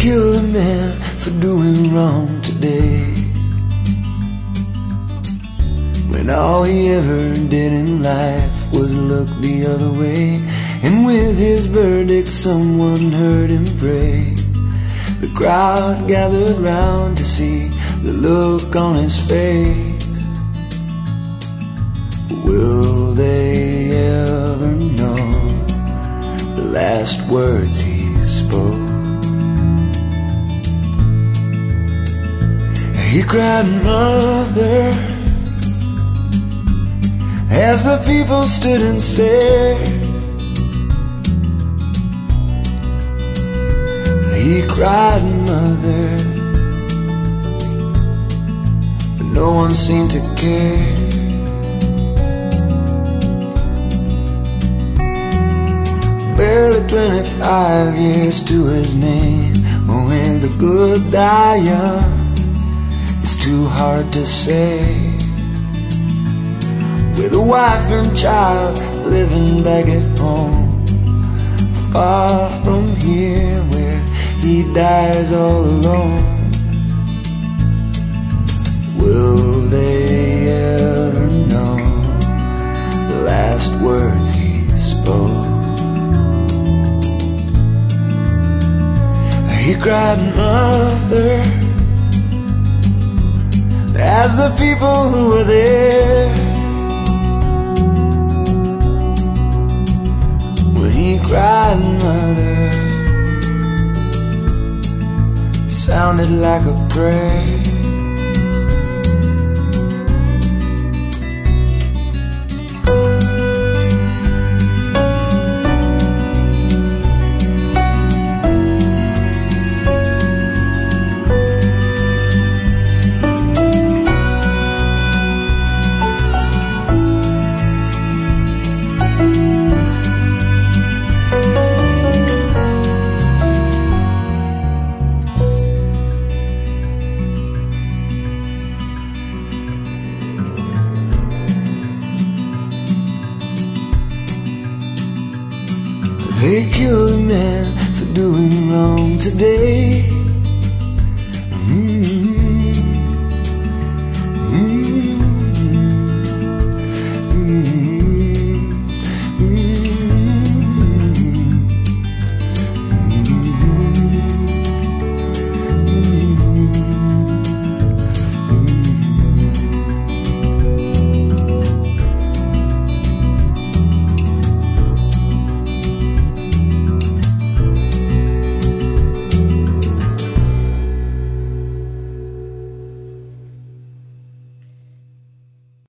killed a man for doing wrong today, when all he ever did in life was look the other way. And with his verdict someone heard him pray. The crowd gathered round to see the look on his face. Will they ever know the last words he spoke? He cried, "Mother," as the people stood and stared. He cried, "Mother," but no one seemed to care. Barely 25 years to his name, with a good die young, it's too hard to say. With a wife and child living back at home, far from here where he dies all alone. Will they ever know the last words he spoke? He cried, "Mother," as the people who were there. When he cried, "Mother," it sounded like a prayer. They killed a man for doing wrong today,